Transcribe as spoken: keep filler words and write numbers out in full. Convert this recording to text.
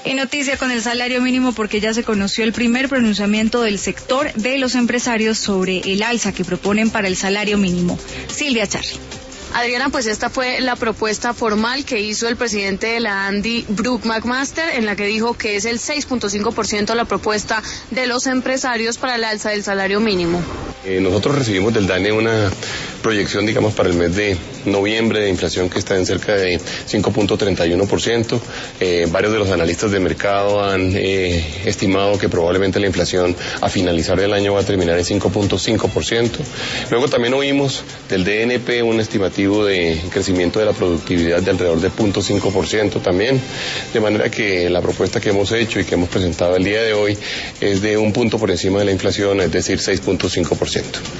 Y noticia con el salario mínimo porque ya se conoció el primer pronunciamiento del sector de los empresarios sobre el alza que proponen para el salario mínimo. Silvia Charri. Adriana, pues esta fue la propuesta formal que hizo el presidente de la ANDI, Brook McMaster, en la que dijo que es el seis punto cinco por ciento la propuesta de los empresarios para el alza del salario mínimo. Eh, nosotros recibimos del DANE una proyección, digamos, para el mes de noviembre de inflación que está en cerca de cinco punto treinta y uno por ciento. Eh, varios de los analistas de mercado han eh, estimado que probablemente la inflación a finalizar el año va a terminar en cinco punto cinco por ciento. Luego también oímos del D N P un estimativo de crecimiento de la productividad de alrededor de cero punto cinco por ciento también, de manera que la propuesta que hemos hecho y que hemos presentado el día de hoy es de un punto por encima de la inflación, es decir, seis punto cinco por ciento.